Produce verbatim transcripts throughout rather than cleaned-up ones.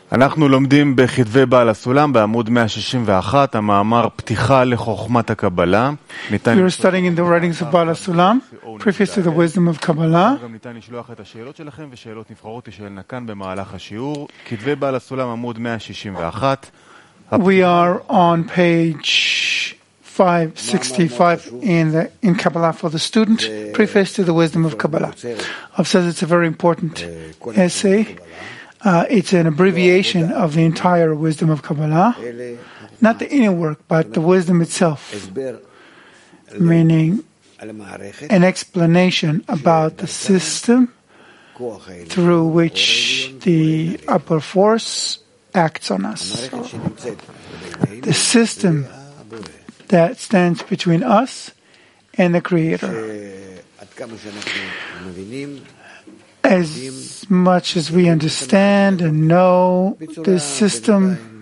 אנחנו לומדים בכתבי בעל הסולם בעמוד מאה שישים ואחת, המאמר פתיחה לחוכמת הקבלה. We are studying in the writings of Baal HaSulam, preface to the wisdom of Kabbalah. גם ניתן לשלוח את השאלות שלכם ושאלות נבחרות תשאלנה כאן במהלך השיעור. כתבי בעל הסולם עמוד מאה שישים ואחת. We are on page five sixty-five in the in Kabbalah for the student, preface to the wisdom of Kabbalah. I've said it's a very important essay. Uh, it's an abbreviation of the entire wisdom of Kabbalah, not the inner work, but the wisdom itself, meaning an explanation about the system through which the upper force acts on us. The system that stands between us and the Creator. As much as we understand and know the system,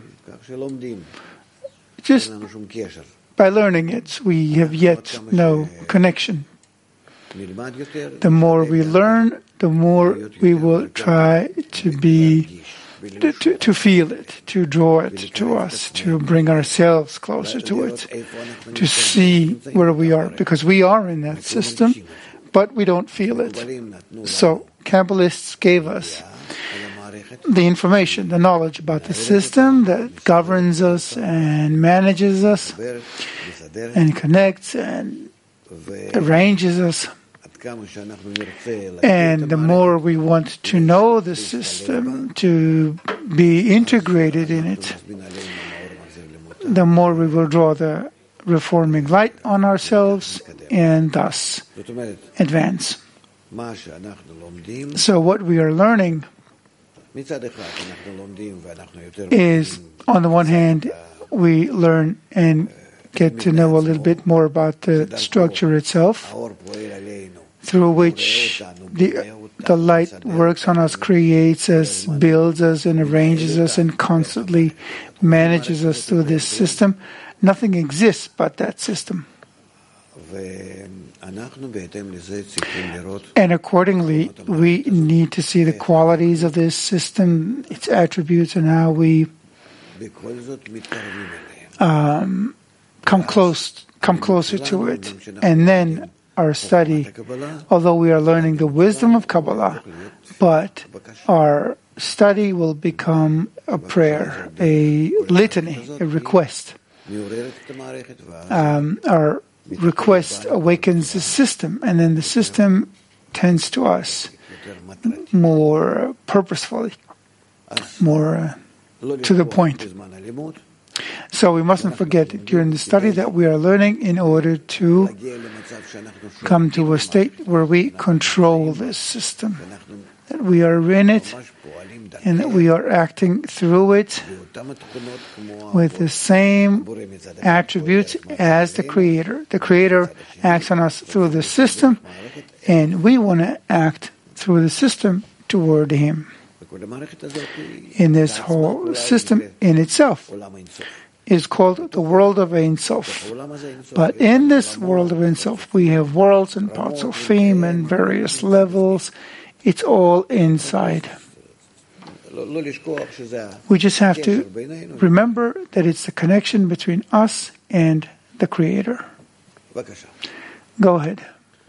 just by learning it, we have yet no connection. The more we learn, the more we will try to be, to, to, to feel it, to draw it to us, to bring ourselves closer to it, to see where we are, because we are in that system, but we don't feel it. So Kabbalists gave us the information, the knowledge about the system that governs us and manages us and connects and arranges us. And the more we want to know the system, to be integrated in it, the more we will draw the reforming light on ourselves and thus advance. So what we are learning is, on the one hand, we learn and get to know a little bit more about the structure itself, through which the, the light works on us, creates us, builds us, and arranges us, and constantly manages us through this system. Nothing exists but that system. And accordingly, we need to see the qualities of this system, its attributes, and how we um, come close, come closer to it. And then our study, although we are learning the wisdom of Kabbalah, but our study will become a prayer, a litany, a request. Um, our request awakens the system, and then the system tends to us more purposefully, more uh, to the point. So we mustn't forget during the study that we are learning in order to come to a state where we control this system, that we are in it and that we are acting through it with the same attributes as the Creator. The Creator acts on us through the system, and we want to act through the system toward Him. In this whole system in itself is called the world of Ein Sof. But in this world of Ein Sof, we have worlds and parts of fame and various levels. It's all inside. We just have to remember that it's the connection between us and the Creator. Go ahead.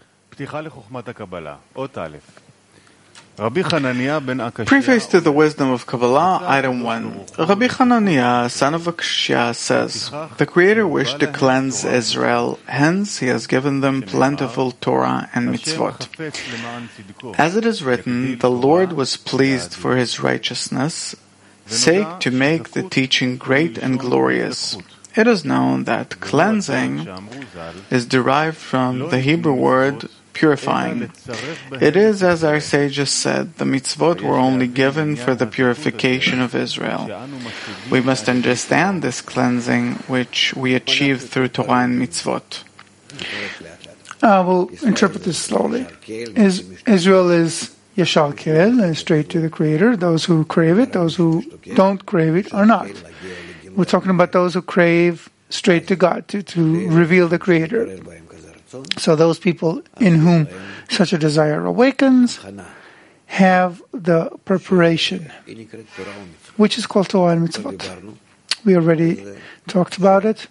Preface to the Wisdom of Kabbalah, Item one. Rabbi Hananiah, son of Akshya, says, the Creator wished to cleanse Israel, hence He has given them plentiful Torah and mitzvot. As it is written, the Lord was pleased for His righteousness' sake to make the teaching great and glorious. It is known that cleansing is derived from the Hebrew word purifying. It is, as our sages said, the mitzvot were only given for the purification of Israel. We must understand this cleansing which we achieve through Torah and mitzvot. Uh, we'll interpret this slowly. Is, Israel is Yashar Keil, straight to the Creator. Those who crave it, those who don't crave it are not. We're talking about those who crave straight to God, to, to reveal the Creator. So those people in whom such a desire awakens, have the preparation, which is called Torah and Mitzvot. We already talked about it.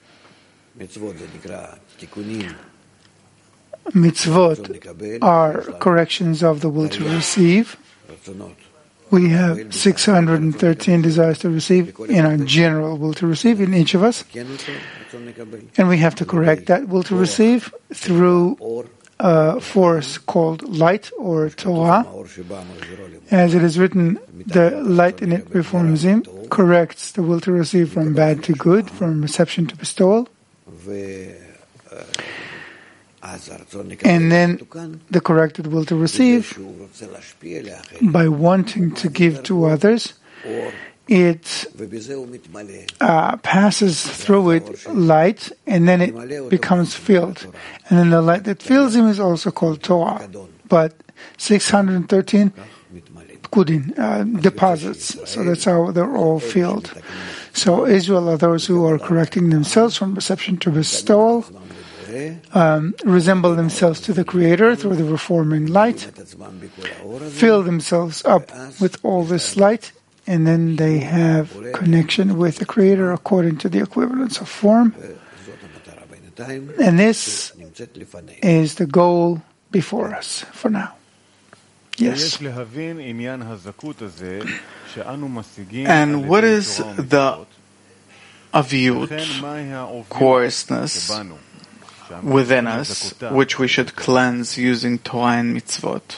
Mitzvot are corrections of the will to receive. We have six hundred thirteen desires to receive in our general will to receive in each of us. And we have to correct that will to receive through a force called light or Torah. As it is written, the light in it reforms him, corrects the will to receive from bad to good, from reception to bestowal. And then the corrected will to receive, by wanting to give to others, it uh, passes through it light, and then it becomes filled. And then the light that fills him is also called Torah. But six hundred thirteen kudin, uh, deposits, so that's how they're all filled. So Israel are those who are correcting themselves from reception to bestowal, Um, resemble themselves to the Creator through the reforming light, fill themselves up with all this light, and then they have connection with the Creator according to the equivalence of form. And this is the goal before us for now. Yes. And what is the aviyut, coarseness, within us, which we should cleanse using Torah and mitzvot?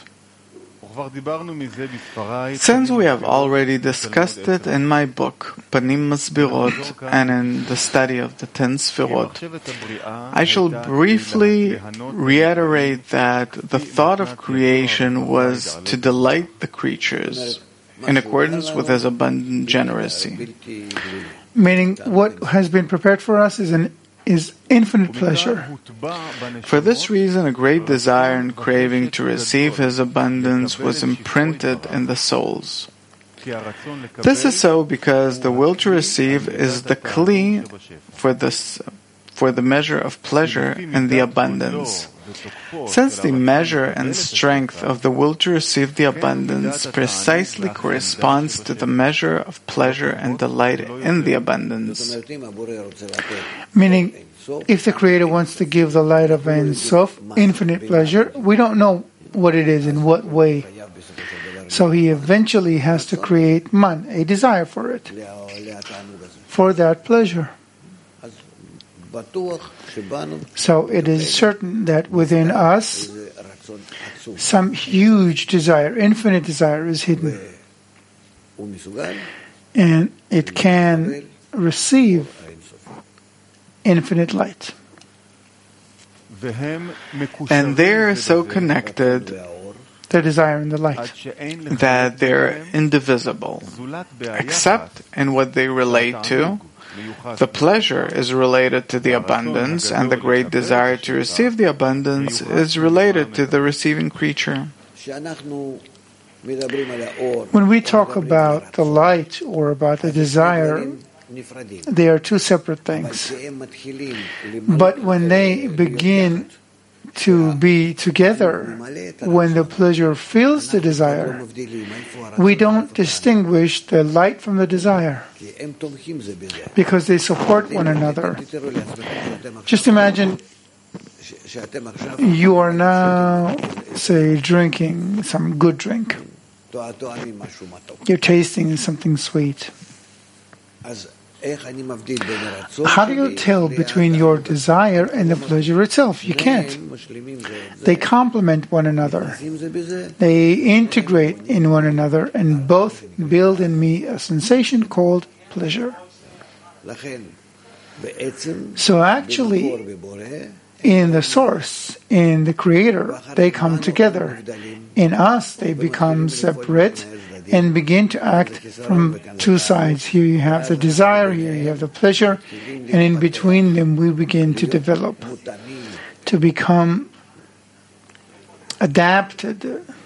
Since we have already discussed it in my book, Panim Masbirot, and in the study of the ten Sfirot, I shall briefly reiterate that the thought of creation was to delight the creatures in accordance with His abundant generosity. Meaning, what has been prepared for us is an is infinite pleasure. For this reason, a great desire and craving to receive His abundance was imprinted in the souls. This is so because the will to receive is the kli for this, for the measure of pleasure in the abundance. Since the measure and strength of the will to receive the abundance precisely corresponds to the measure of pleasure and delight in the abundance. Meaning, if the Creator wants to give the light of Ein Sof, infinite pleasure, we don't know what it is, in what way. So He eventually has to create man, a desire for it, for that pleasure. So it is certain that within us, some huge desire, infinite desire is hidden. And it can receive infinite light. And they are so connected, the desire and the light, that they're indivisible, except in what they relate to. The pleasure is related to the abundance, and the great desire to receive the abundance is related to the receiving creature. When we talk about the light or about the desire, they are two separate things. But when they begin to be together, when the pleasure fills the desire, we don't distinguish the light from the desire, because they support one another. Just imagine you are now, say, drinking some good drink. You're tasting something sweet. How do you tell between your desire and the pleasure itself? You can't. They complement one another. They integrate in one another, and both build in me a sensation called pleasure. So actually, in the source, in the Creator, they come together. In us, they become separate and begin to act from two sides. Here you have the desire, here you have the pleasure, and in between them we begin to develop, to become adapted.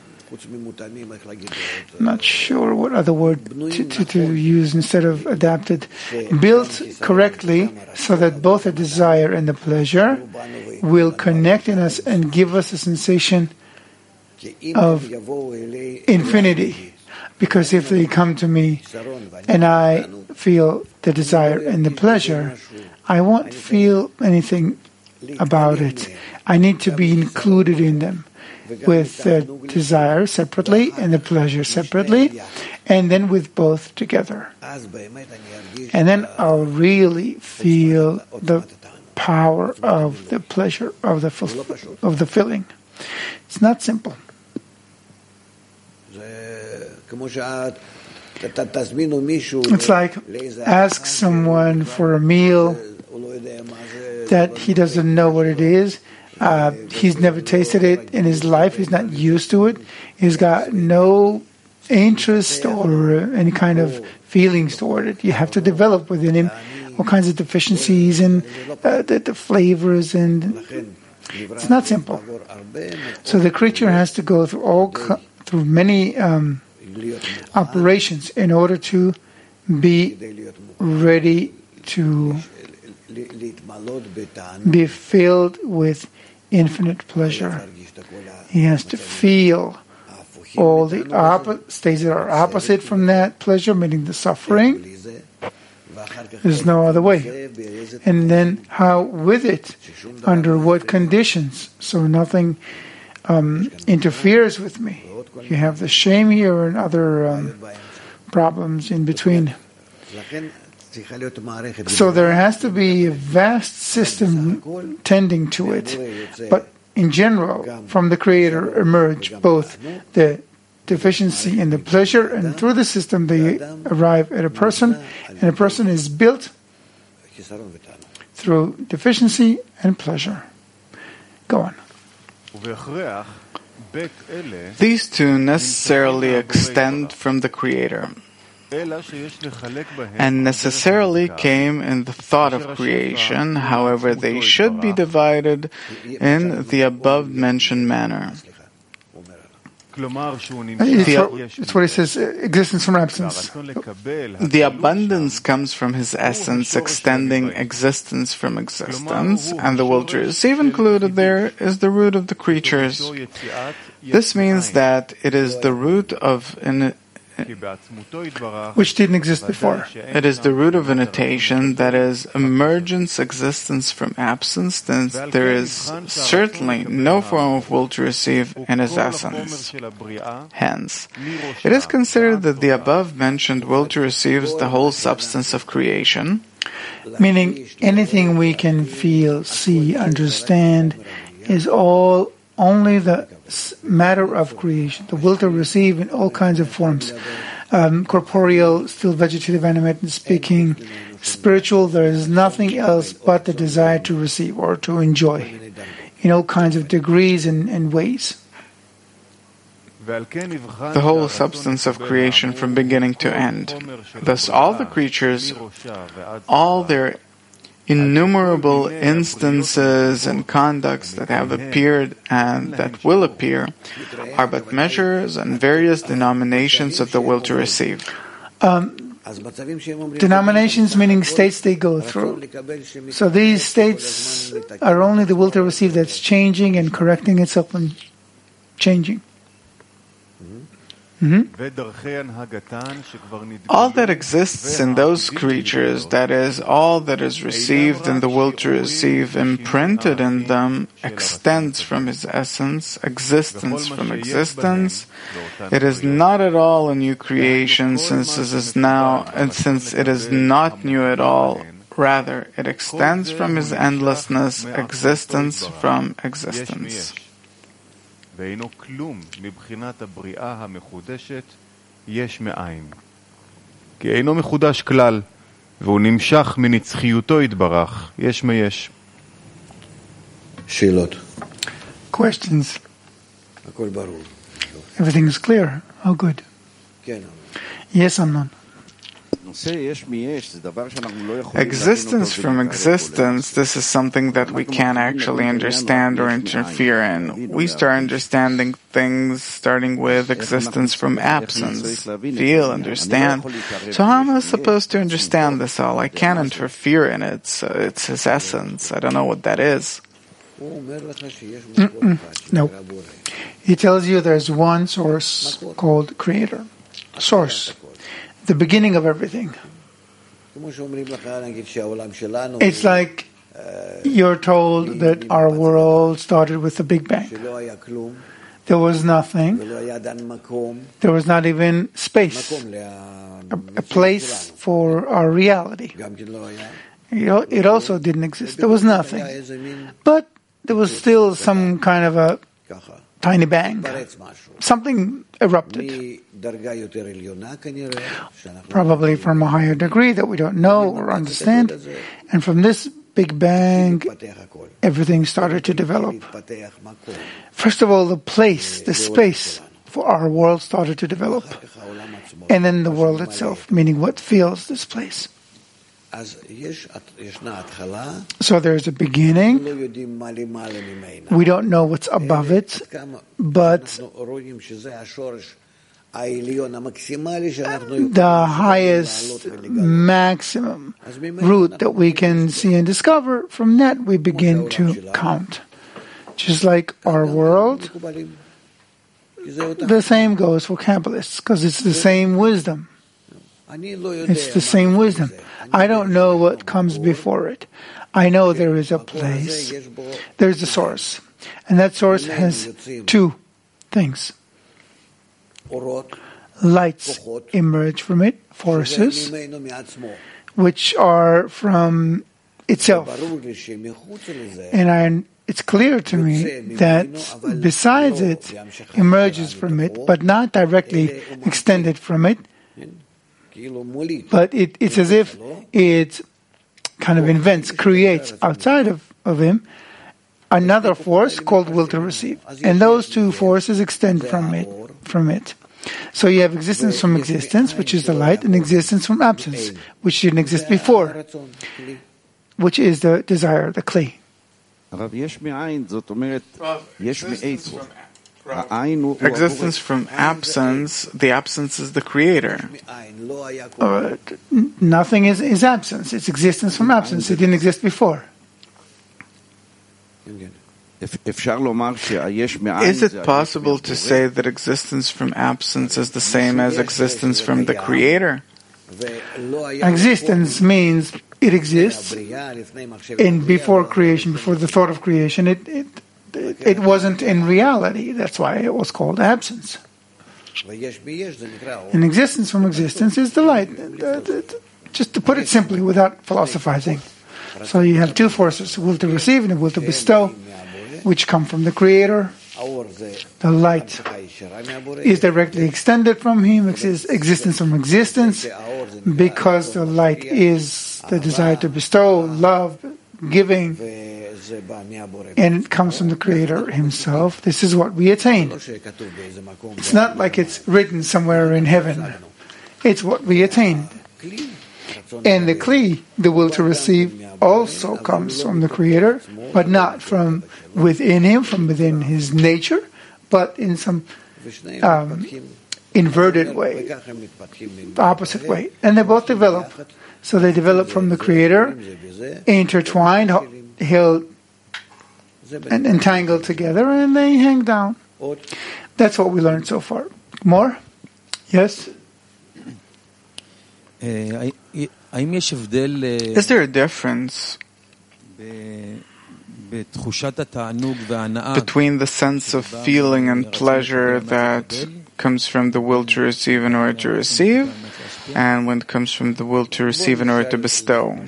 I'm not sure what other word to, to, to use instead of adapted. Built correctly so that both the desire and the pleasure will connect in us and give us a sensation of infinity. Because if they come to me and I feel the desire and the pleasure, I won't feel anything about it. I need to be included in them, with the desire separately and the pleasure separately, and then with both together. And then I'll really feel the power of the pleasure, of the fulf- of the filling. It's not simple. It's like ask someone for a meal that he doesn't know what it is. Uh, he's never tasted it in his life. He's not used to it. He's got no interest or any kind of feelings toward it. You have to develop within him all kinds of deficiencies and uh, the, the flavors, and it's not simple. So the creature has to go through all through many um, operations in order to be ready to be filled with infinite pleasure. He has to feel all the op- states that are opposite from that pleasure, meaning the suffering. There's no other way. And then how with it, under what conditions, so nothing um, interferes with me. You have the shame here and other um, problems in between. So there has to be a vast system tending to it. But in general, from the Creator emerge both the deficiency and the pleasure, and through the system they arrive at a person, and a person is built through deficiency and pleasure. Go on. These two necessarily extend from the Creator, and necessarily came in the thought of creation. However, they should be divided in the above-mentioned manner. It's, it's what he says, existence from absence. The abundance comes from his essence, extending existence from existence, and the will to receive included there is the root of the creatures. This means that it is the root of an which didn't exist before. It is the root of annotation, that is, emergence, existence from absence, since there is certainly no form of will to receive in his essence. Hence, it is considered that the above-mentioned will to receive is the whole substance of creation, meaning anything we can feel, see, understand is all only the matter of creation, the will to receive in all kinds of forms. Um, corporeal, still vegetative, animate, and speaking. Spiritual, there is nothing else but the desire to receive or to enjoy in all kinds of degrees and, and ways. The whole substance of creation from beginning to end. Thus all the creatures, all their innumerable instances and conducts that have appeared and that will appear are but measures and various denominations of the will to receive. Um, denominations meaning states they go through. So these states are only the will to receive that's changing and correcting itself and changing. Mm-hmm. All that exists in those creatures, that is, all that is received in the will to receive, imprinted in them, extends from his essence, existence from existence. It is not at all a new creation, since it is now, and since it is not new at all. Rather, it extends from his endlessness, existence from existence. ואינו כלום מבחינת הבריאה המחודשת יש מאין. כי אינו מחודש כלל, והוא נמשך מנצחיותו יתברך, יש מיש. שאלות. Questions. הכל ברור. Everything is clear. How good. כן. Yes, Amnon. Existence from existence, this is something that we can't actually understand or interfere in. We start understanding things starting with existence from absence. Feel, understand. So how am I supposed to understand this all? I can't interfere in it. So it's his essence. I don't know what that is. No. He tells you there's one source called Creator. Source. The beginning of everything. It's like you're told that our world started with the Big Bang. There was nothing. There was not even space, a, a place for our reality. You know, it also didn't exist. There was nothing. But there was still some kind of a tiny bang. Something erupted. Probably from a higher degree that we don't know or understand. And from this Big Bang, everything started to develop. First of all, the place, the space for our world started to develop. And then the world itself, meaning what fills this place. So there's a beginning. We don't know what's above it, but the highest maximum root that we can see and discover, from that we begin to count. Just like our world, the same goes for Kabbalists, because it's the same wisdom. It's the same wisdom. I don't know what comes before it. I know there is a place, there's a source, and that source has two things. Lights emerge from it, forces, which are from itself. And I, it's clear to me that besides it, emerges from it, but not directly extended from it, but it, it's as if it kind of invents, creates outside of, of him another force called will to receive. And those two forces extend from it, from it. So you have existence from existence, which is the light, and existence from absence, which didn't exist before, which is the desire, the kli. Existence from absence, the absence is the creator. Uh, nothing is, is absence. It's existence from absence. It didn't exist before. Is it possible to say that existence from absence is the same as existence from the creator? Existence means it exists, and before creation, before the thought of creation, it, it it wasn't in reality. That's why it was called absence. And existence from existence is the light. Just to put it simply, without philosophizing. So you have two forces, will to receive and will to bestow, which come from the Creator. The light is directly extended from Him, existence from existence, because the light is the desire to bestow, love, giving, and it comes from the Creator Himself. This is what we attain. It's not like it's written somewhere in heaven. It's what we attain. And the kli, the will to receive, also comes from the Creator, but not from within Him, from within His nature, but in some um, inverted way, the opposite way. And they both develop. So they develop from the Creator, intertwined, held, and entangled together, and they hang down. That's what we learned so far. More? Yes? Is there a difference between the sense of feeling and pleasure that comes from the will to receive in order to receive, and when it comes from the will to receive in order to bestow?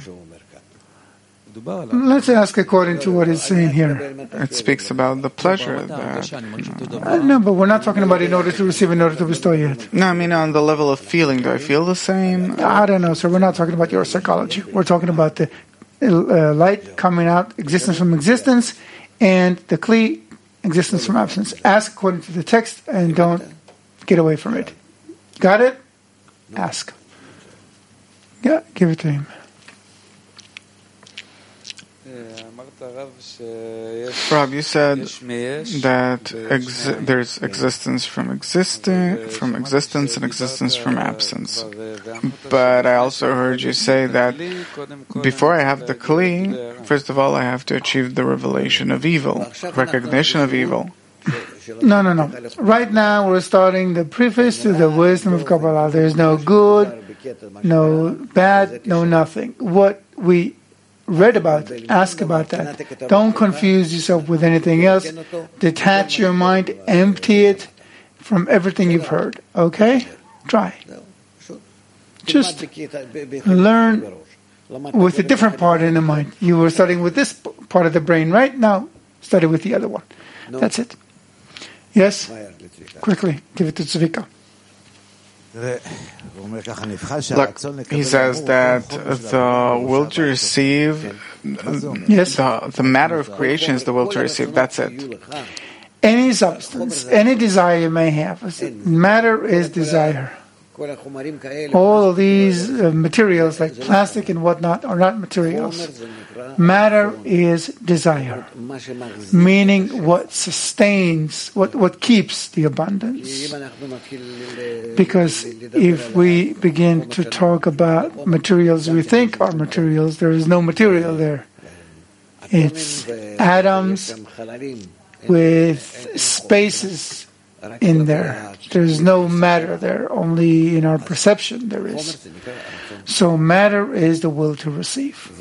Let's ask according to what it's saying here. It speaks about the pleasure that... Uh, no, but we're not talking about in order to receive, in order to bestow yet. No, I mean on the level of feeling. Do I feel the same? I don't know, sir. We're not talking about your psychology. We're talking about the uh, light coming out, existence from existence, and the kli, existence from absence. Ask according to the text and don't get away from it. Got it? Ask. Yeah, give it to him. Rob, you said that exi- there's existence from existing, from existence and existence from absence. But I also heard you say that before I have the Kli, first of all, I have to achieve the revelation of evil, recognition of evil. No, no, no. Right now we're starting the preface to the wisdom of Kabbalah. There's no good, no bad, no nothing. What we read about, ask about that. Don't confuse yourself with anything else. Detach your mind, empty it from everything you've heard. Okay? Try. Just learn with a different part in the mind. You were studying with this part of the brain, right? Now study with the other one. That's it. Yes? Quickly, give it to Tzvika. Look, he says that the will to receive, yes, the, the matter of creation is the will to receive. That's it. Any substance, any desire you may have, matter is desire. All of these uh, materials like plastic and whatnot are not materials. Matter is desire, meaning what sustains, what, what keeps the abundance. Because if we begin to talk about materials we think are materials, there is no material there. It's atoms with spaces in there. There's no matter there, only in our perception there is. So matter is the will to receive.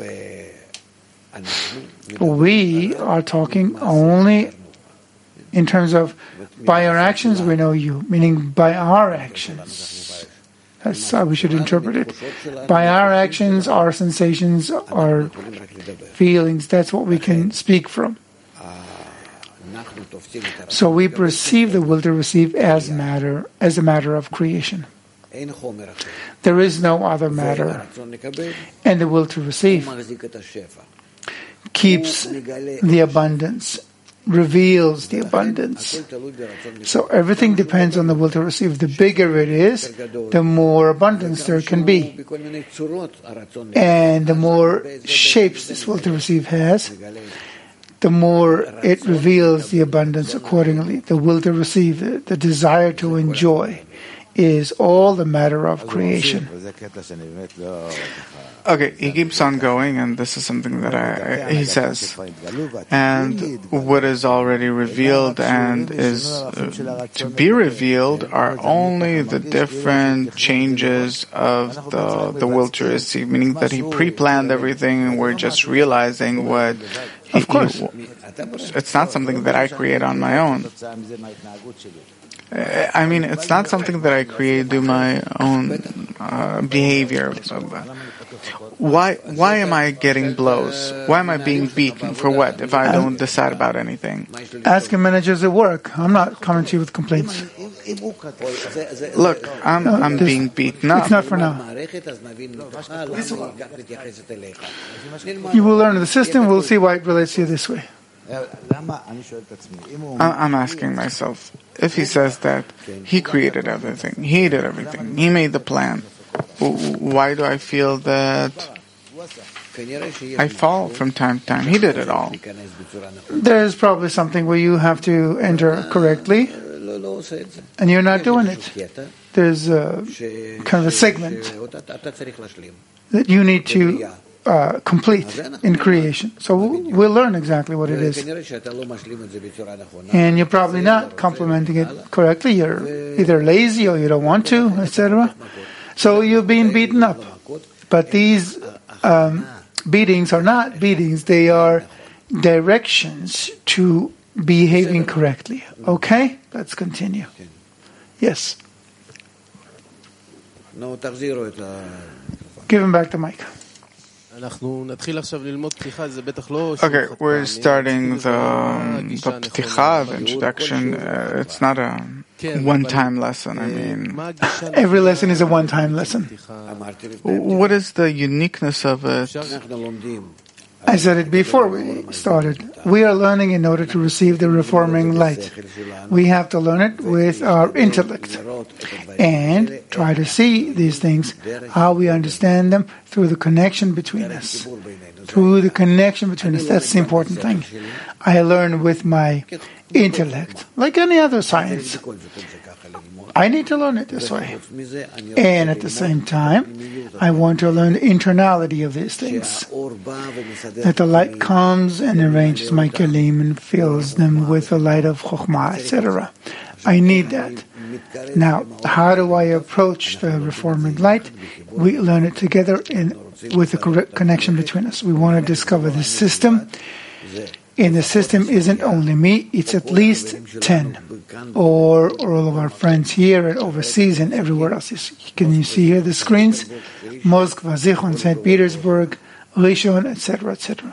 We are talking only in terms of by our actions we know you, meaning by our actions. That's how we should interpret it. By our actions, our sensations, our feelings, that's what we can speak from. So we perceive the will to receive as matter, as a matter of creation. There is no other matter. And the will to receive keeps the abundance, reveals the abundance. So everything depends on the will to receive. The bigger it is, the more abundance there can be. And the more shapes this will to receive has, the more it reveals the abundance accordingly. The will to receive, the, the desire to enjoy, is all the matter of creation. Okay, he keeps on going, and this is something that I, I, he says. And what is already revealed and is uh, to be revealed are only the different changes of the, the will to receive, meaning that he pre-planned everything and we're just realizing what... He, of course. He, it's not something that I create on my own. I mean, it's not something that I create through my own uh, behavior. Why why am I getting blows? Why am I being beaten? For what, if I don't decide about anything? Ask your managers at work. I'm not coming to you with complaints. Look, I'm, I'm being beaten up. It's not for now. You will learn the system. We'll see why it relates to you this way. I'm asking myself, if he says that he created everything, he did everything, he made the plan, why do I feel that I fall from time to time? He did it all. There's probably something where you have to enter correctly, and you're not doing it. There's a kind of a segment that you need to Uh, complete in creation. So we'll, we'll learn exactly what it is. And you're probably not complementing it correctly. You're either lazy or you don't want to, et cetera. So you're being beaten up. But these um, beatings are not beatings. They are directions to behaving correctly. Okay? Let's continue. Yes. Give him back the mic. Okay, we're starting the, the pticha, the introduction. Uh, it's not a one-time lesson. I mean, every lesson is a one-time lesson. What is the uniqueness of it? I said it before we started. We are learning in order to receive the reforming light. We have to learn it with our intellect and try to see these things, how we understand them through the connection between us. Through the connection between us. That's the important thing. I learn with my intellect, like any other science. I need to learn it this way. And at the same time, I want to learn the internality of these things. That the light comes and arranges my kelim and fills them with the light of Chokhmah, et cetera. I need that. Now, how do I approach the reforming light? We learn it together in, with the correct connection between us. We want to discover the system. And the system isn't only me, it's at least ten. Or, or all of our friends here and overseas and everywhere else. Can you see here the screens? Moskva, Zichron, Saint Petersburg, Rishon, et cetera, et cetera.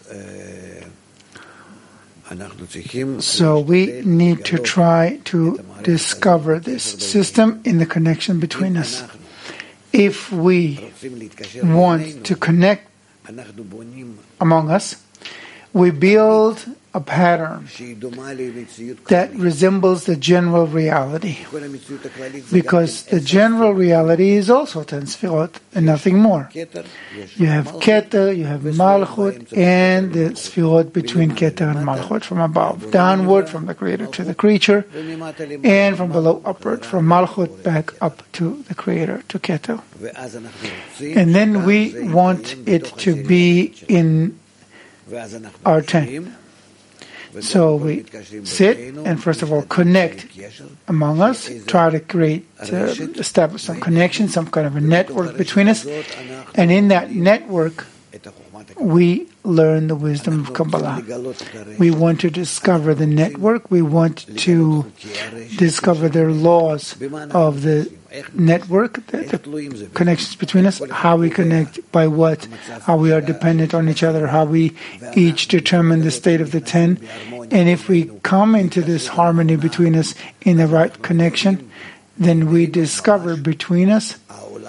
So we need to try to discover this system in the connection between us. If we want to connect among us, we build a pattern that resembles the general reality, because the general reality is also ten Sfirot and nothing more. You have Keter, you have Malchut, and the Sfirot between Keter and Malchut, from above downward, from the Creator to the creature, and from below upward, from Malchut back up to the Creator, to Keter. And then we want it to be in our ten. So we sit and first of all connect among us, try to create, uh, establish some connection, some kind of a network between us, and in that network we learn the wisdom of Kabbalah. We want to discover the network, we want to discover the laws of the network, the, the connections between us, how we connect, by what, how we are dependent on each other, how we each determine the state of the ten. And if we come into this harmony between us in the right connection, then we discover between us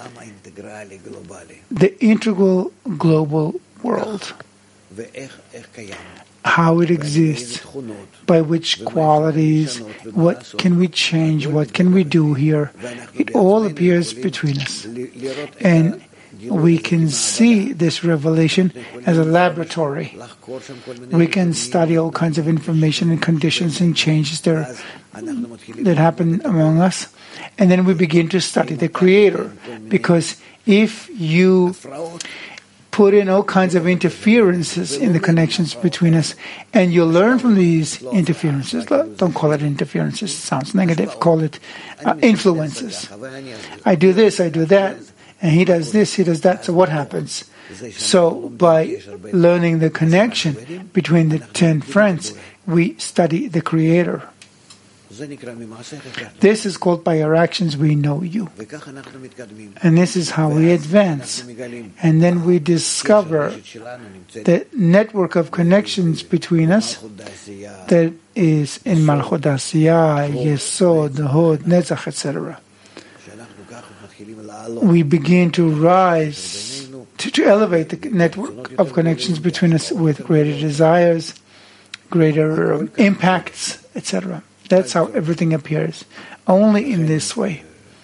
the integral global world, how it exists, by which qualities, what can we change, what can we do here. It all appears between us. And we can see this revelation as a laboratory. We can study all kinds of information and conditions and changes there that happen among us. And then we begin to study the Creator. Because if you put in all kinds of interferences in the connections between us, and you learn from these interferences, don't call it interferences, it sounds negative, call it uh, influences. I do this, I do that, and he does this, he does that, so what happens? So by learning the connection between the ten friends, we study the Creator. This is called, by our actions we know you. And this is how we advance. And then we discover the network of connections between us that is in Malchut Asiyah, Yesod, Hod, Netzach, et cetera. We begin to rise, to, to elevate the network of connections between us with greater desires, greater um, impacts, et cetera. That's how everything appears, only in this way.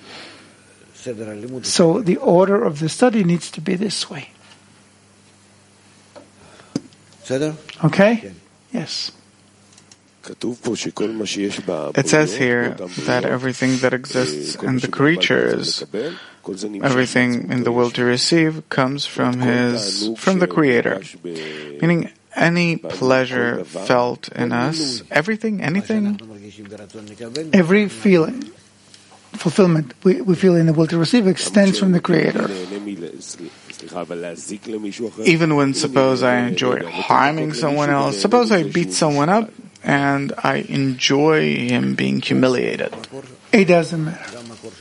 So the order of the study needs to be this way. Okay? Yes. It says here that everything that exists in the creatures, everything in the will to receive, comes from his, from the Creator. Meaning, any pleasure felt in us, everything, anything, every feeling, fulfillment we, we feel in the will to receive extends from the Creator. Even when, suppose I enjoy harming someone else, suppose I beat someone up and I enjoy him being humiliated. It doesn't matter.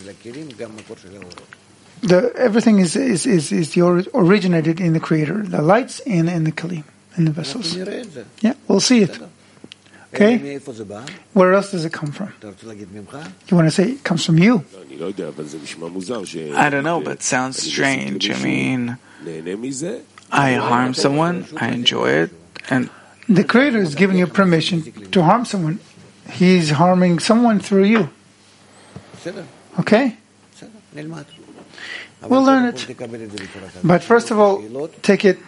The, everything is is is, is the, originated in the Creator, the lights and in the Kalim. In the vessels. Yeah, we'll see it. Okay? Where else does it come from? You want to say it comes from you? I don't know, but it sounds strange. I mean, I harm someone, I enjoy it, and the Creator is giving you permission to harm someone. He's harming someone through you. Okay? We'll learn it. But first of all, take it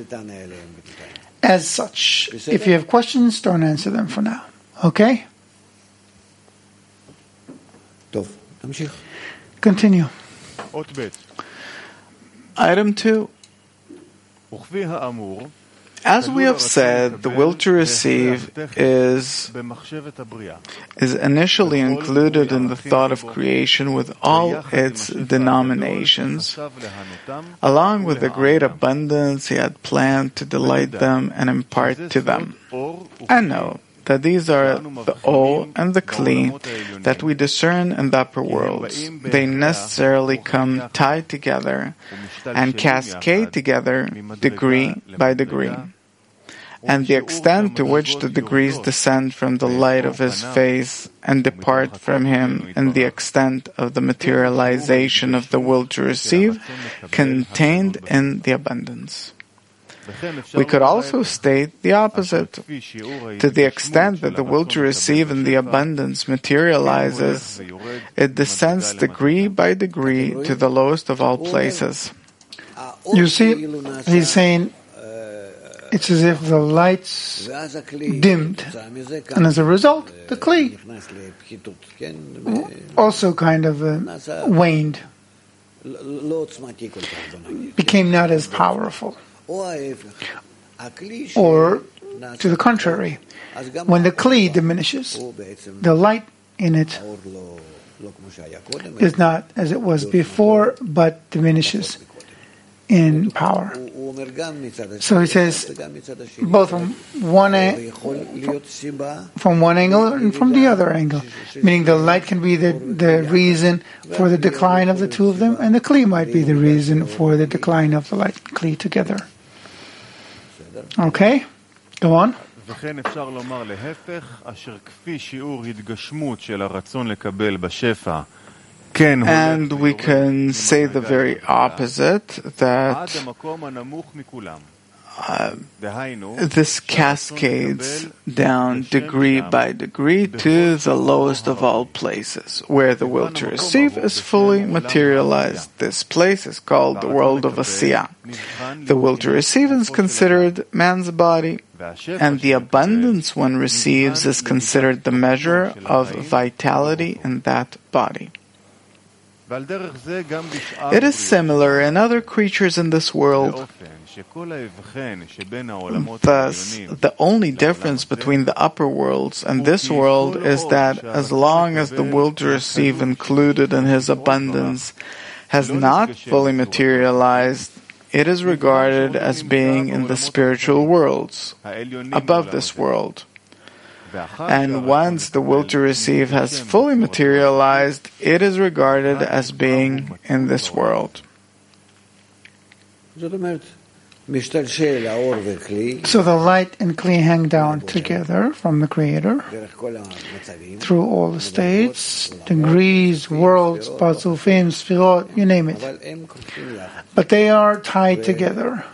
as such. If you have questions, don't answer them for now. Okay? Continue. Item two. As we have said, the will to receive is, is initially included in the thought of creation with all its denominations, along with the great abundance he had planned to delight them and impart to them. And know that these are the O and the Kli that we discern in the upper worlds. They necessarily come tied together and cascade together degree by degree. And the extent to which the degrees descend from the light of his face and depart from him, and the extent of the materialization of the will to receive contained in the abundance. We could also state the opposite. To the extent that the will to receive in the abundance materializes, it descends degree by degree to the lowest of all places. You see, he's saying it's as if the lights dimmed, and as a result, the Kli also kind of uh, waned, became not as powerful. Or, to the contrary, when the Kli diminishes, the light in it is not as it was before, but diminishes in power. So he says, both from one a- from one angle and from the other angle, meaning the light can be the, the reason for the decline of the two of them, and the Kli might be the reason for the decline of the light and Kli together. Okay, go on. וכן אפשר לומר להפך, אשר כפי שיעור התגשמות של הרצון לקבל בשפע, כן And we can say the very opposite, that עד המקום הנמוך מכולם. Uh, this cascades down degree by degree to the lowest of all places, where the will to receive is fully materialized. This place is called the world of Asiya. The will to receive is considered man's body, and the abundance one receives is considered the measure of vitality in that body. It is similar in other creatures in this world. Thus, the only difference between the upper worlds and this world is that as long as the will to receive included in his abundance has not fully materialized, it is regarded as being in the spiritual worlds, above this world. And once the will to receive has fully materialized, it is regarded as being in this world. So the light and Kli hang down together from the Creator through all the states, degrees, worlds, Parzufim, Sfirot, you name it. But they are tied together.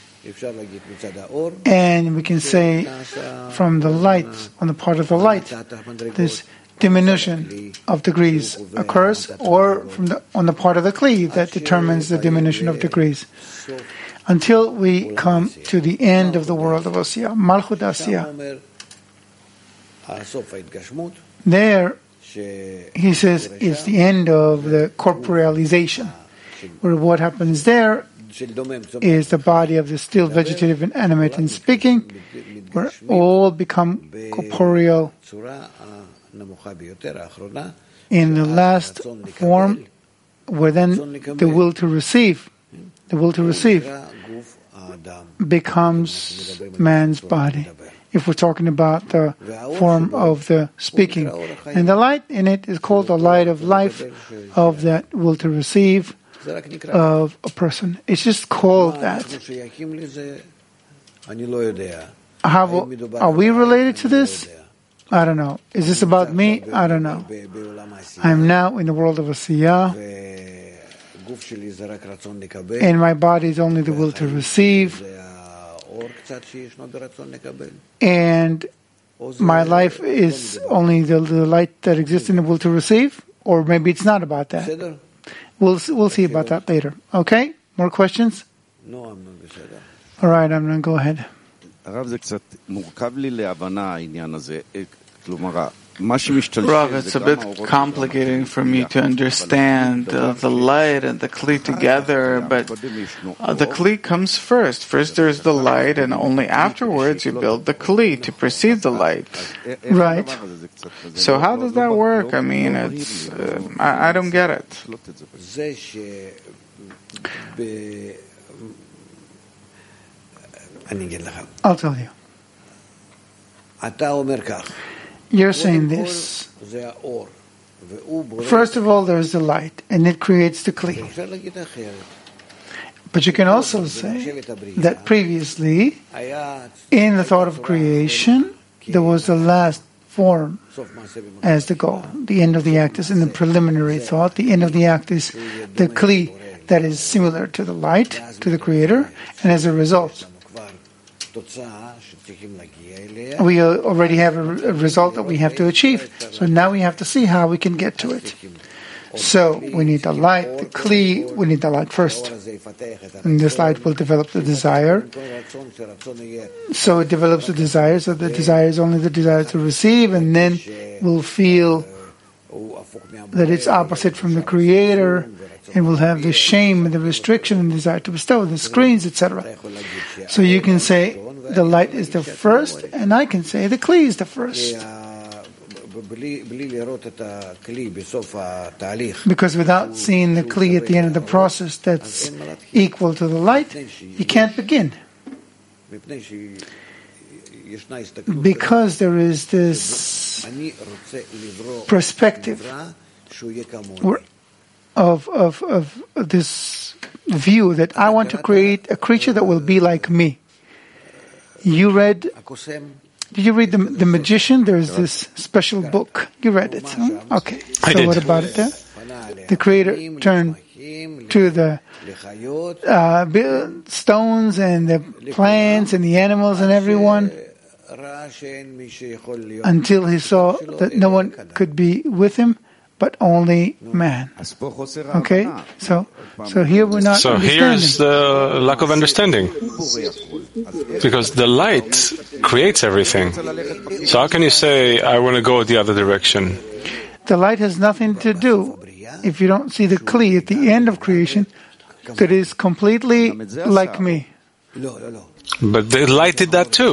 And we can say from the light, on the part of the light, this diminution of degrees occurs, or from the, on the part of the Kli that determines the diminution of degrees. Until we come to the end of the world of Asiya, Malchut Asiya. There, he says, is the end of the corporealization, where what happens there is the body of the still vegetative and animate and speaking, where all become corporeal in the last form, where then the will to receive, the will to receive becomes man's body. If we're talking about the form of the speaking. And the light in it is called the light of life, of that will to receive, of a person. It's just called that. How, are we related to this? I don't know. Is this about me? I don't know. I'm now in the world of Asiya, and my body is only the will to receive, and my life is only the, the light that exists in the will to receive, or maybe it's not about that. We'll we'll see about that later. Okay? More questions? No, I'm not בסדר. All right, I'm going to go ahead. הרב, זה קצת מורכב לי להבנה העניין הזה. כלומר, מה שמשתלשל Rav, it's a bit complicating for me to understand uh, the light and the Kli together, but uh, the Kli comes first. First there's the light, and only afterwards you build the Kli to perceive the light. Right. So how does that work? I mean, it's uh, I, I don't get it. I'll tell you. You're saying this. First of all, there's the light, and it creates the Kli. But you can also say that previously, in the thought of creation, there was the last form as the goal. The end of the act is in the preliminary thought. The end of the act is the Kli that is similar to the light, to the Creator, and as a result, we already have a, a result that we have to achieve. So now we have to see how we can get to it. So we need the light, the Kli, we need the light first. And this light will develop the desire. So it develops the desire, so the desire is only the desire to receive, and then we'll feel that it's opposite from the Creator, and we'll have the shame and the restriction and desire to bestow, the screens, et cetera. So you can say the light is the first, and I can say the Kli is the first. Because without seeing the Kli at the end of the process that's equal to the light, you can't begin. Because there is this perspective of, of, of this view that I want to create a creature that will be like me. You read, did you read the, the Magician? There's this special book. You read it, huh? Okay. I so did. what about it there? The Creator turned to the uh, stones and the plants and the animals and everyone until he saw that no one could be with him but only man. Okay? So so here we're not So here's the lack of understanding. Because the light creates everything. So how can you say, I want to go the other direction? The light has nothing to do, if you don't see the Kli at the end of creation, that is completely like me. But the light did that too.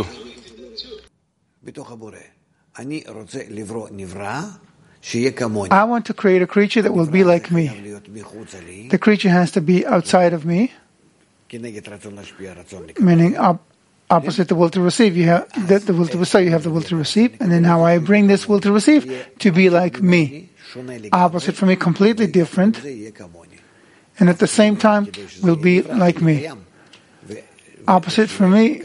I want to create a creature that will be like me. The creature has to be outside of me, meaning op- opposite the will to receive. You have the, the will to receive. You have the will to receive, and then how I bring this will to receive to be like me, opposite from me, completely different, and at the same time will be like me. Opposite from me,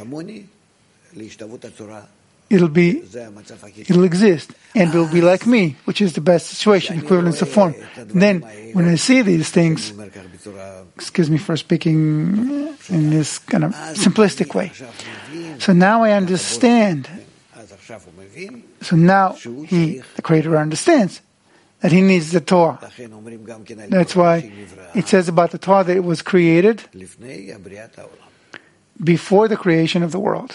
it'll be, it'll exist, and will be like me, which is the best situation, equivalence of form. And then, when I see these things, excuse me for speaking in this kind of simplistic way. So now I understand. So now he, the Creator, understands that he needs the Torah. That's why it says about the Torah that it was created before the creation of the world.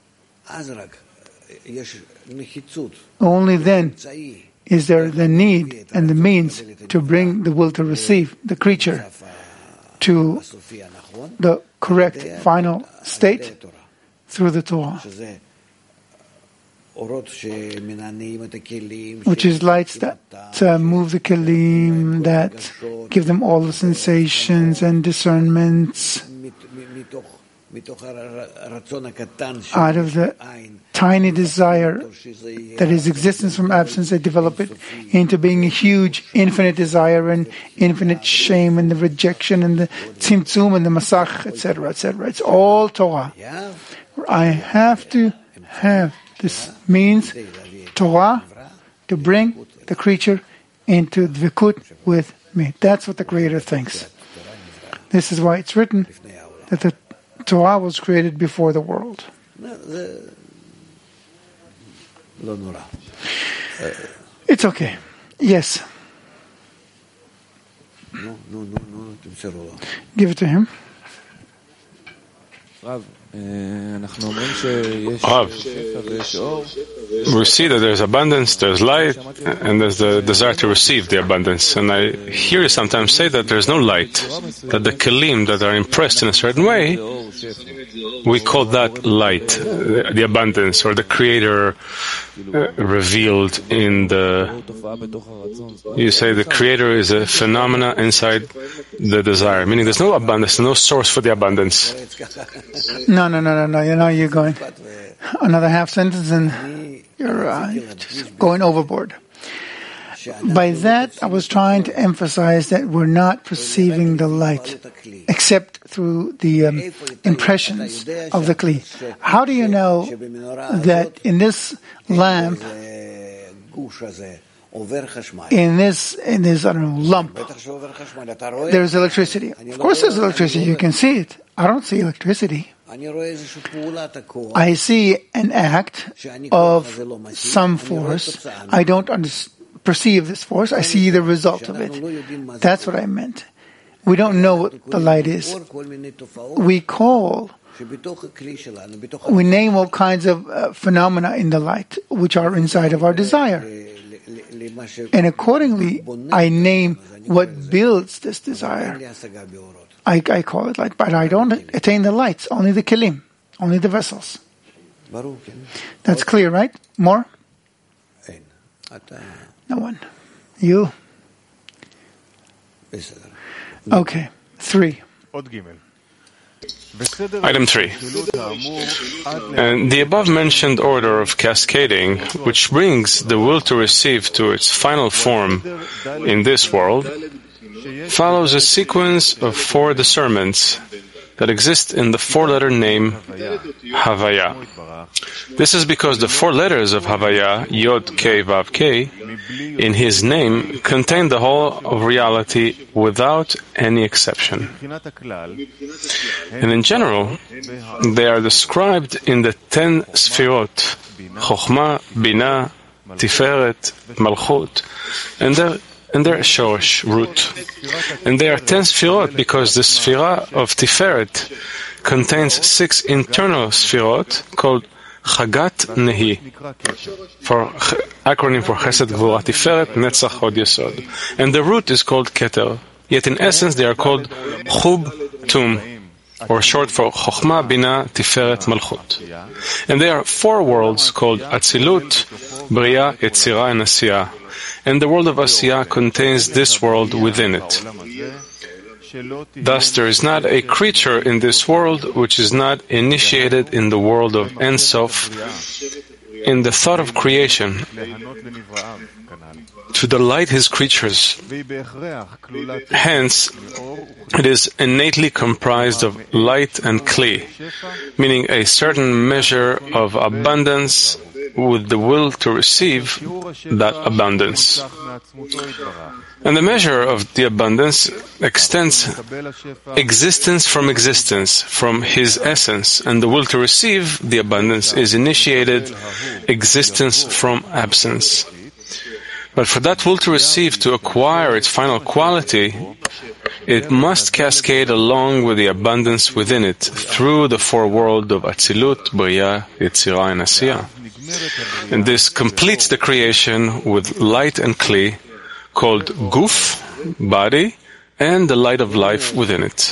Only then is there the need and the means to bring the will to receive the creature to the correct final state through the Torah, which is lights that uh, move the kelim, that give them all the sensations and discernments out of the tiny desire that is existence from absence. They develop it into being a huge, infinite desire and infinite shame and the rejection and the tzimtzum and the masach, et cetera, et cetera. It's all Torah. I have to have this means Torah to bring the creature into dvikut with me. That's what the Creator thinks. This is why it's written that the Torah was created before the world. It's okay. Yes. Give it to him. Rav, we see that there's abundance, there's light, and there's the desire to receive the abundance. And I hear you sometimes say that there's no light, that the kelim that are impressed in a certain way, we call that light, the abundance, or the Creator uh, revealed in the... You say the Creator is a phenomena inside the desire, meaning there's no abundance, no source for the abundance. No, no, no, no, no. You know, you're going another half sentence and you're uh, just going overboard. By that, I was trying to emphasize that we're not perceiving the light except through the um, impressions of the Kli. How do you know that in this lamp, in this, in this, I don't know, lump, there's electricity? Of course there's electricity. You can see it. I don't see electricity. I see an act of some force. I don't understand. Perceive this force, I see the result of it. That's what I meant. We don't know what the light is. We call, we name all kinds of uh, phenomena in the light, which are inside of our desire. And accordingly, I name what builds this desire. I, I call it light, but I don't attain the lights, only the kelim, only the vessels. That's clear, right? More? No one. You? Okay. Three. Item three. And the above-mentioned order of cascading, which brings the will to receive to its final form in this world, follows a sequence of four discernments that exist in the four-letter name Havaya. This is because the four letters of Havaya, Yod, K, Vav, K, in his name contain the whole of reality without any exception. And in general, they are described in the ten Sfirot, Chokhmah, Binah, Tiferet, Malchut, and their and their Shoresh, root. And they are ten Sfirot because the Sfira of Tiferet contains six internal Sfirot called Chagat Nehi, for acronym for Chesed, Gvura, Tiferet, Netzach, Hod, Yesod. And the root is called Keter. Yet in essence they are called Chub Tum, or short for Chokhmah, Binah, Tiferet, Malchut. And there are four worlds called Atzilut, Bria, Yetzirah, and Asiyah. And the world of Asiyah contains this world within it. Thus, there is not a creature in this world which is not initiated in the world of Ein Sof, in the thought of creation, to delight his creatures. Hence, it is innately comprised of light and kli, meaning a certain measure of abundance with the will to receive that abundance. And the measure of the abundance extends existence from existence, from his essence, and the will to receive the abundance is initiated existence from absence. But for that will to receive to acquire its final quality, it must cascade along with the abundance within it through the four worlds of Atzilut, Bria, Yetzirah, and Asiyah. And this completes the creation with light and kli, called guf, body, and the light of life within it.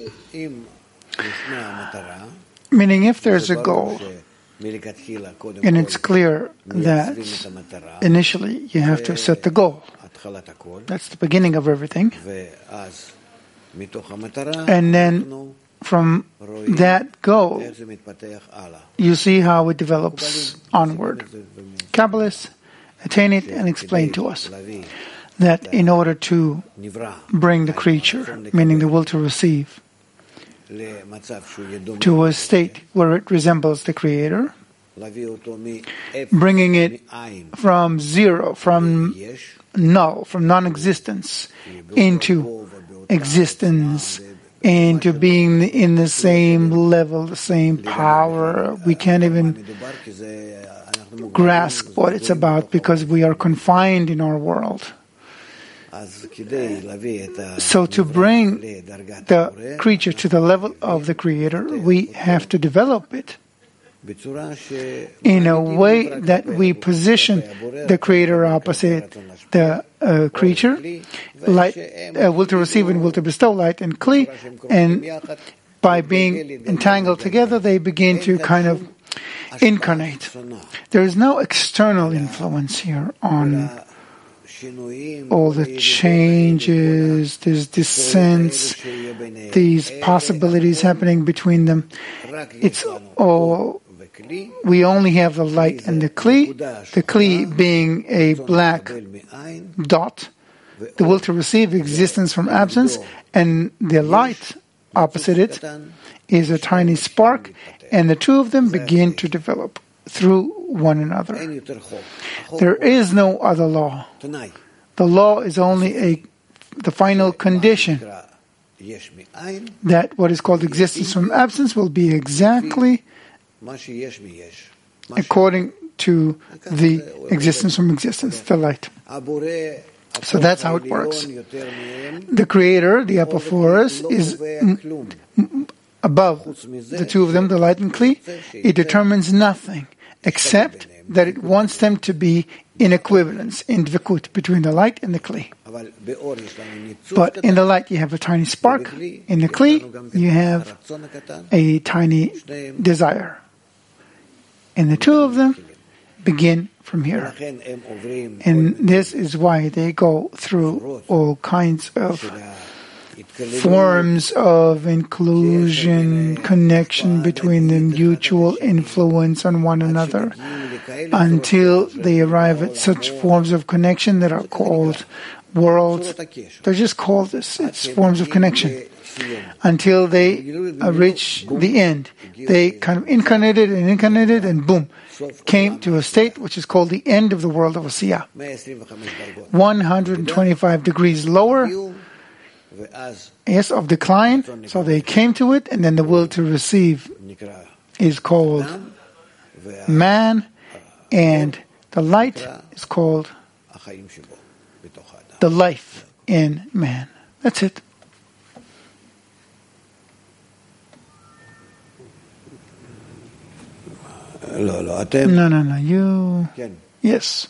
Meaning, if there's a goal, and it's clear that initially you have to set the goal. That's the beginning of everything. And then from that goal, you see how it develops onward. Kabbalists attain it and explain to us that in order to bring the creature, meaning the will to receive, to a state where it resembles the Creator, bringing it from zero, from null, from non-existence, into existence into being in the same level, the same power. We can't even grasp what it's about because we are confined in our world. So to bring the creature to the level of the Creator, we have to develop it in a way that we position the Creator opposite the uh, creature, light, uh, will to receive and will to bestow, light and kli, and by being entangled together, they begin to kind of incarnate. There is no external influence here on all the changes, there's descents, these possibilities happening between them. It's all, we only have the light and the kli, the kli being a black dot, the will to receive existence from absence, and the light opposite it is a tiny spark, and the two of them begin to develop through one another. There is no other law. The law is only a the final condition that what is called existence from absence will be exactly according to the existence from existence, the light. So that's how it works. The Creator, the Apophorus, is m- m- above the two of them, the light and kli. It determines nothing except that it wants them to be in equivalence, in dvekut, between the light and the kli. But in the light you have a tiny spark, in the kli you have a tiny desire. And the two of them begin from here. And this is why they go through all kinds of forms of inclusion, connection between them, mutual influence on one another, until they arrive at such forms of connection that are called worlds. They're just called this. It's forms of connection. Until they uh, reach the end. They kind of incarnated and incarnated and boom, came to a state which is called the end of the world of Asiyah. one hundred twenty-five degrees lower, yes, of decline, so they came to it, and then the will to receive is called man, and the light is called the life in man. That's it. No, no, no, you... Yes.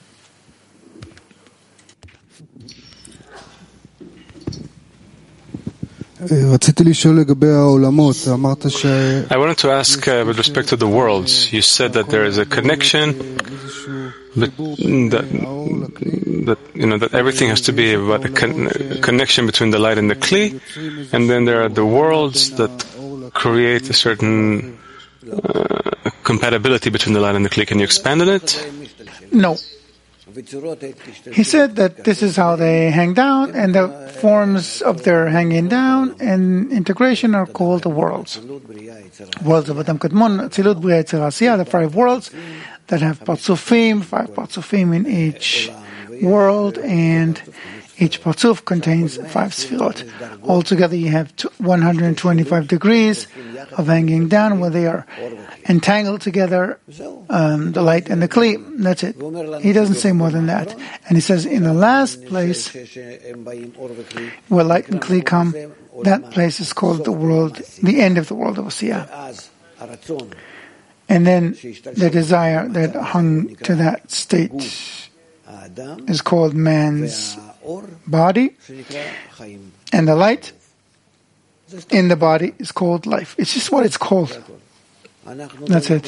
I wanted to ask uh, with respect to the worlds. You said that there is a connection, but that, that you know that everything has to be about a, con- a connection between the light and the kli, and then there are the worlds that create a certain uh, compatibility between the light and the kli. Can you expand on it? No. He said that this is how they hang down, and the forms of their hanging down and integration are called the worlds. Worlds of Adam Kadmon, Tzilut, Bria, Yetzer, Asiyah, the five worlds that have Parzufim, five Parzufim in each world, and each Parzuf contains five Sfirot. Altogether you have one hundred twenty-five degrees of hanging down where they are entangled together, um, the light and the kli. That's it. He doesn't say more than that. And he says in the last place where light and kli come, that place is called the world, the end of the world of Asiyah. And then the desire that hung to that state is called man's body, and the light in the body is called life. It's just what it's called. That's it.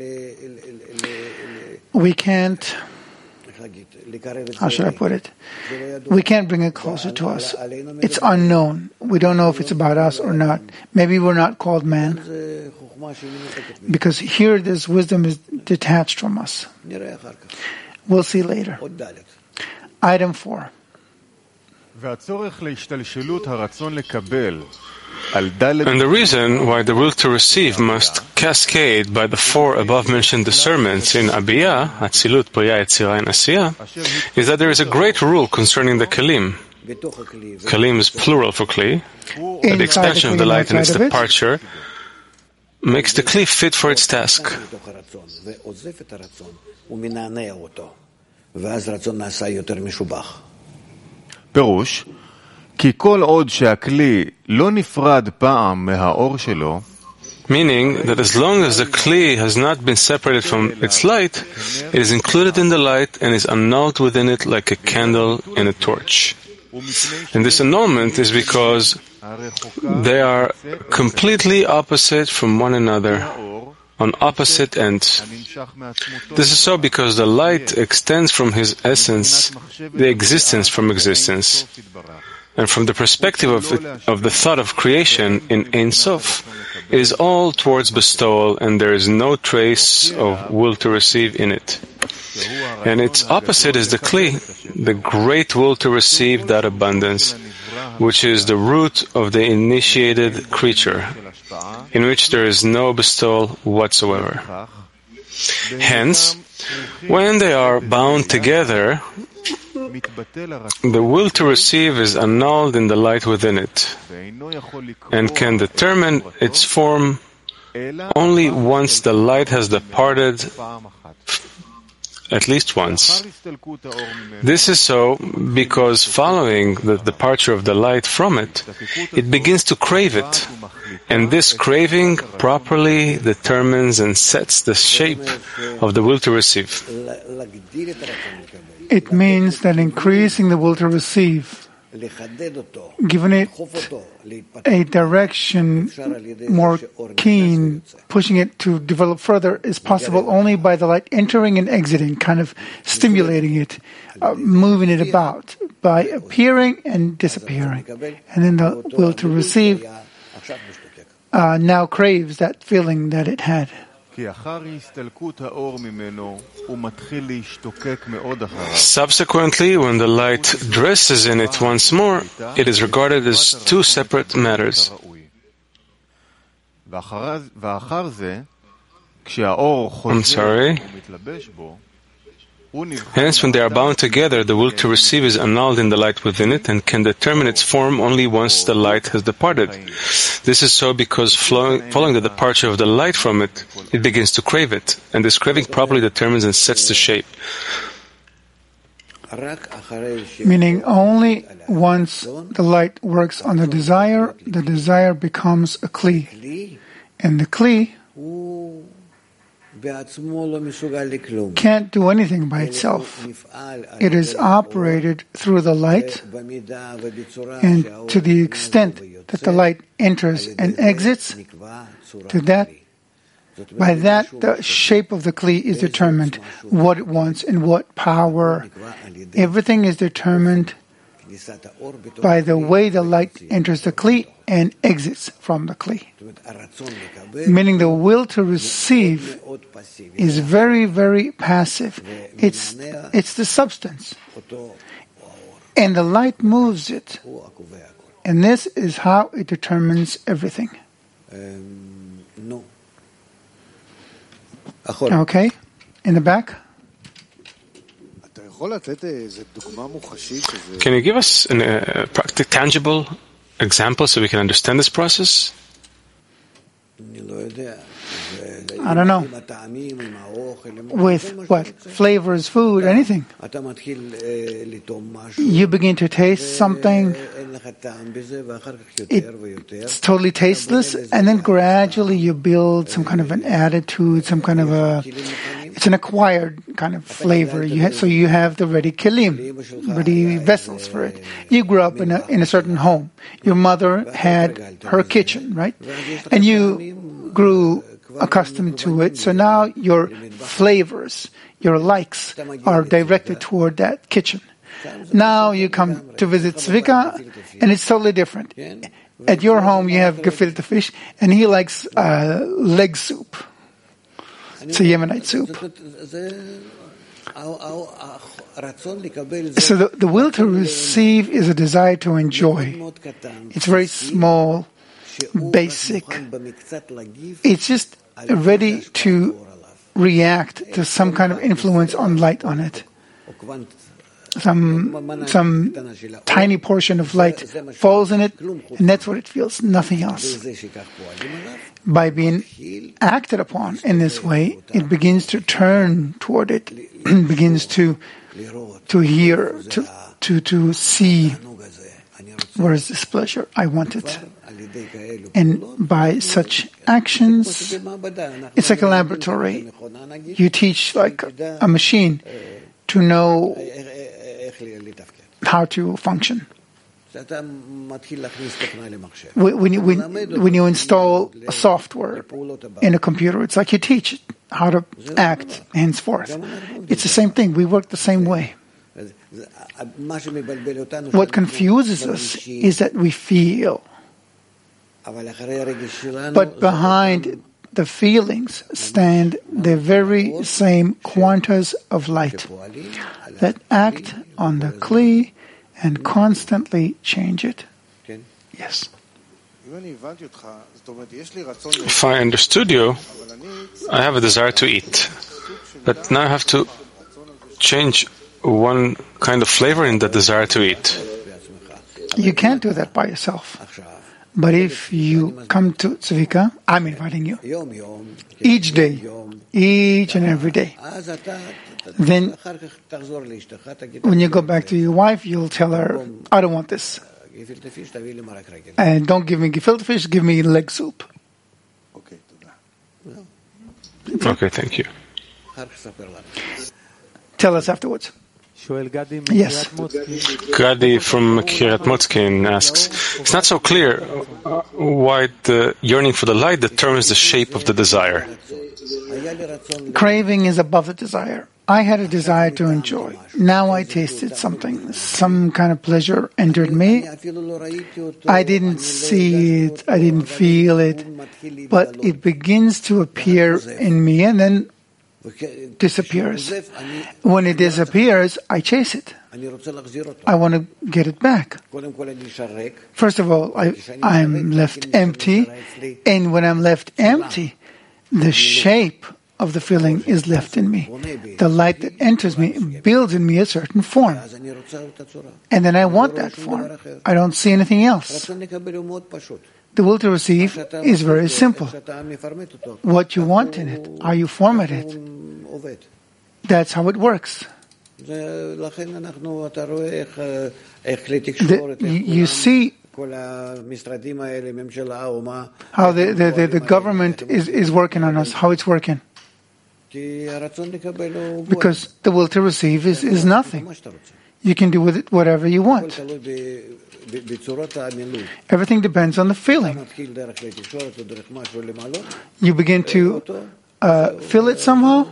We can't, how should I put it? We can't bring it closer to us. It's unknown. We don't know if it's about us or not. Maybe we're not called man, because here this wisdom is detached from us. We'll see later. Item four. And the reason why the will to receive must cascade by the four above-mentioned discernments in Abiyah, Atzilut, Bria, Yetzirah, and Asiyah, is that there is a great rule concerning the Kelim, Kalim is plural for Kli, that the expansion of the light and its departure makes the Kli fit for its task. פירוש, כי כל עוד שהכלי לא נפרד פעם מהאור שלו, meaning that as long as the Kli has not been separated from its light, it is included in the light and is annulled within it like a candle in a torch. And this annulment is because they are completely opposite from one another, on opposite ends. This is so because the light extends from his essence, the existence from existence. And from the perspective of, it, of the thought of creation in Ein Sof, it is all towards bestowal and there is no trace of will to receive in it. And its opposite is the Kli, the great will to receive that abundance, which is the root of the initiated creature, in which there is no bestowal whatsoever. Hence, when they are bound together, the will to receive is annulled in the light within it, and can determine its form only once the light has departed, at least once. This is so because following the departure of the light from it, it begins to crave it, and this craving properly determines and sets the shape of the will to receive. It means that increasing the will to receive, giving it a direction more keen, pushing it to develop further, is possible only by the light entering and exiting, kind of stimulating it, uh, moving it about, by appearing and disappearing. And then the will to receive uh, now craves that feeling that it had. Subsequently, when the light dresses in it once more, it is regarded as two separate matters. I'm sorry. Hence, when they are bound together, the will to receive is annulled in the light within it and can determine its form only once the light has departed. This is so because flowing, following the departure of the light from it, it begins to crave it, and this craving properly determines and sets the shape. Meaning only once the light works on the desire, the desire becomes a Kli. And the Kli can't do anything by itself. It is operated through the light, and to the extent that the light enters and exits, to that, by that the shape of the Kli is determined, what it wants and what power. Everything is determined by the way the light enters the Kli and exits from the Kli. Meaning the will to receive is very, very passive. It's, it's the substance. And the light moves it. And this is how it determines everything. Okay? In the back? Can you give us a uh, practical, tangible example so we can understand this process? I don't know. With what? Flavors, food, anything. You begin to taste something, it's totally tasteless, and then gradually you build some kind of an attitude, some kind of a, it's an acquired kind of flavor. You have, so you have the ready kelim, ready vessels for it. You grew up in a, in a certain home. Your mother had her kitchen, right? And you grew accustomed to it, so now your flavors, your likes are directed toward that kitchen. Now you come to visit Zvika, and it's totally different. At your home, you have gefilte fish, and he likes uh, leg soup. It's a Yemenite soup. So the, the will to receive is a desire to enjoy. It's very small, basic. It's just ready to react to some kind of influence on light on it. some some tiny portion of light falls in it, and that's what it feels, nothing else. By being acted upon in this way, it begins to turn toward it, begins to to hear, to to to see. Where is this pleasure? I want it. And by such actions, it's like a laboratory. You teach like a machine to know how to function. When you, when, when you install a software in a computer, it's like you teach it how to act henceforth. It's the same thing. We work the same way. What confuses us is that we feel. But behind the feelings stand the very same quantas of light that act on the Kli and constantly change it. Yes. If I understood you, I have a desire to eat, but now I have to change one kind of flavor in the desire to eat. You can't do that by yourself. But if you come to Tzvika, I'm inviting you each day, each and every day. Then when you go back to your wife, you'll tell her, I don't want this. And don't give me gefilte fish, give me leg soup. Okay, thank you. Tell us afterwards. Yes. Gadi from Kiryat Motzkin asks, it's not so clear why the yearning for the light determines the shape of the desire. Craving is above the desire. I had a desire to enjoy. Now I tasted something. Some kind of pleasure entered me. I didn't see it. I didn't feel it. But it begins to appear in me and then disappears. When it disappears, I chase it. I want to get it back. First of all, I, I'm left empty. And when I'm left empty, the shape of the feeling is left in me. The light that enters me builds in me a certain form. And then I want that form. I don't see anything else. The will to receive is very simple. What you want in it, how you format it. That's how it works. The, you see how the, the, the, the government is, is working on us, how it's working. Because the will to receive is, is nothing. You can do with it whatever you want. Everything depends on the feeling. You begin to uh, feel it somehow,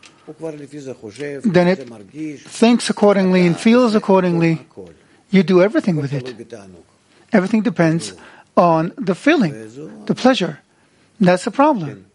then it thinks accordingly and feels accordingly. You do everything with it. Everything depends on the feeling, the pleasure. That's the problem.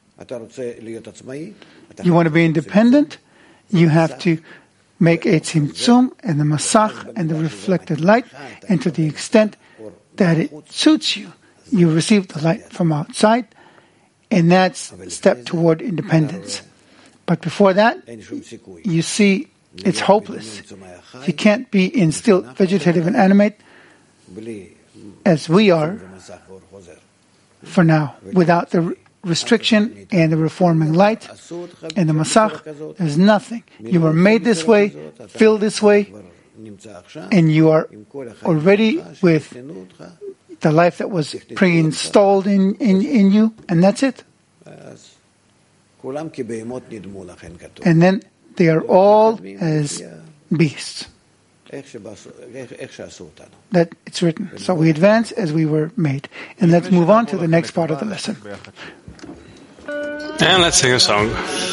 You want to be independent? You have to make a tzimtzum and the masach and the reflected light, and to the extent that it suits you, you receive the light from outside, and that's a step toward independence. But before that, you see it's hopeless. You can't be in still vegetative and animate as we are for now, without the restriction and the reforming light and the masach. There's nothing. You were made this way, feel this way, and you are already with the life that was pre-installed in, in, in you, and that's it. And then they are all as beasts. That it's written. So we advance as we were made. And let's move on to the next part of the lesson. And let's sing a song.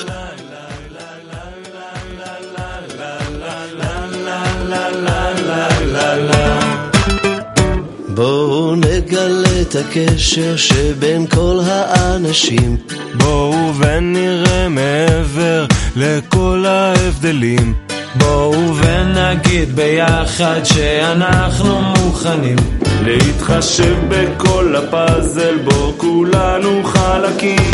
בואו נגלה את הקשר שבין כל האנשים. בואו ונראה מעבר לכל ההבדלים. בואו ונגיד ביחד שאנחנו מוכנים להתחשב בכל הפאזל בו כולנו חלקים.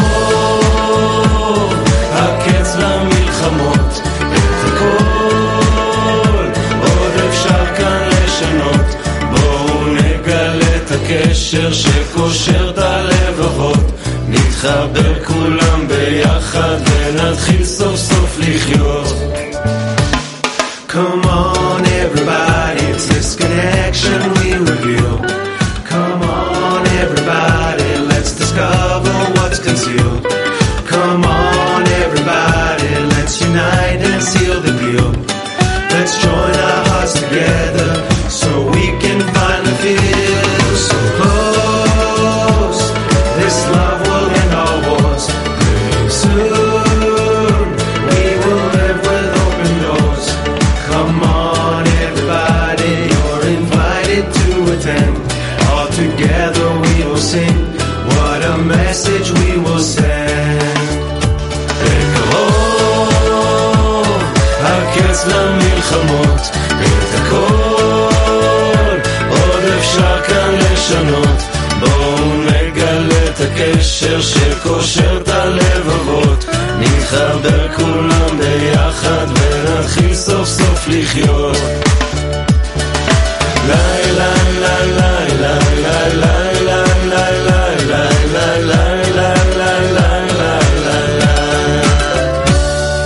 בקרוב הקץ למלחמות, את הכל הקשר שקושר את הלבבות, נתחבר כולם ביחד ונתחיל סוף סוף לחיות. Come on everybody, it's this connection we reveal. Come on everybody, let's discover what's concealed. Come on everybody, let's unite and seal the deal. Let's join our hearts together so we can finally feel so close. This love will end our wars. Pretty soon we will live with open doors. Come on everybody, you're invited to attend. All together we will sing, what a message we will send. בקרוב הקץ למלחמות,